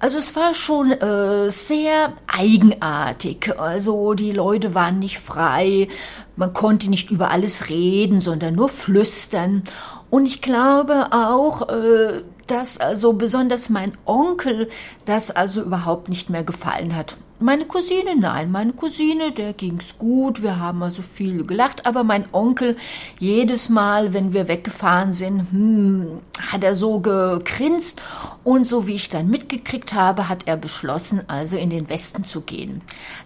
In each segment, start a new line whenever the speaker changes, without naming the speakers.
Also es war schon sehr eigenartig. Also die Leute waren nicht frei, man konnte nicht über alles reden, sondern nur flüstern. Und ich glaube auch, dass also besonders mein Onkel das also überhaupt nicht mehr gefallen hat. Meine Cousine, nein, meine Cousine, der ging's gut, wir haben also viel gelacht, aber mein Onkel, jedes Mal, wenn wir weggefahren sind, hat er so gegrinst und so wie ich dann mitgekriegt habe, hat er beschlossen, also in den Westen zu gehen.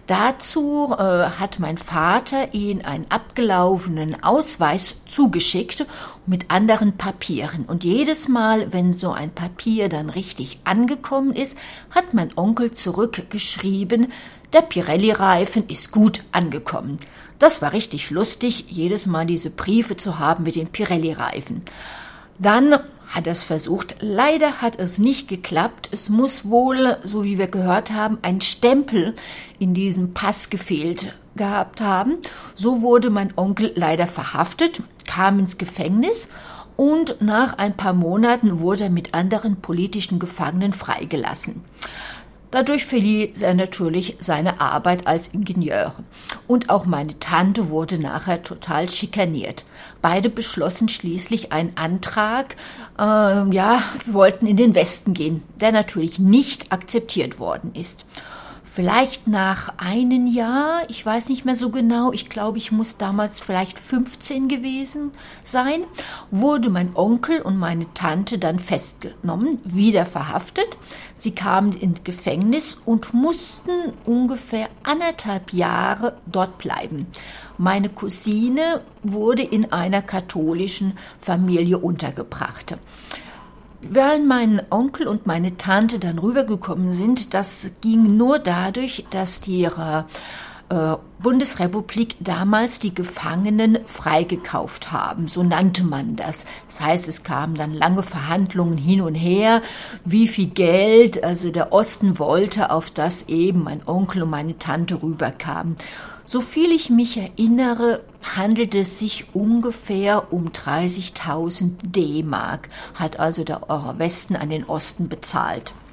Dazu hat mein Vater ihn einen abgelaufenen Ausweis zugeschickt mit anderen Papieren und jedes Mal, wenn so ein Papier dann richtig angekommen ist, hat mein Onkel zurückgeschrieben, der Pirelli-Reifen ist gut angekommen. Das war richtig lustig, jedes Mal diese Briefe zu haben mit den Pirelli-Reifen. Dann hat er es versucht. Leider hat es nicht geklappt. Es muss wohl, so wie wir gehört haben, ein Stempel in diesem Pass gefehlt gehabt haben. So wurde mein Onkel leider verhaftet, kam ins Gefängnis und nach ein paar Monaten wurde er mit anderen politischen Gefangenen freigelassen. Dadurch verließ er natürlich seine Arbeit als Ingenieur. Und auch meine Tante wurde nachher total schikaniert. Beide beschlossen schließlich einen Antrag, wir wollten in den Westen gehen, der natürlich nicht akzeptiert worden ist. Vielleicht nach einem Jahr, ich weiß nicht mehr so genau, ich glaube, ich muss damals vielleicht 15 gewesen sein, wurde mein Onkel und meine Tante dann festgenommen, wieder verhaftet. Sie kamen ins Gefängnis und mussten ungefähr 1,5 Jahre dort bleiben. Meine Cousine wurde in einer katholischen Familie untergebracht. Während mein Onkel und meine Tante dann rübergekommen sind, das ging nur dadurch, dass die Bundesrepublik damals die Gefangenen freigekauft haben, so nannte man das. Das heißt, es kamen dann lange Verhandlungen hin und her, wie viel Geld also der Osten wollte, auf das eben mein Onkel und meine Tante rüberkamen. So viel ich mich erinnere, handelt es sich ungefähr um 30.000 D-Mark, hat also der Westen an den Osten bezahlt.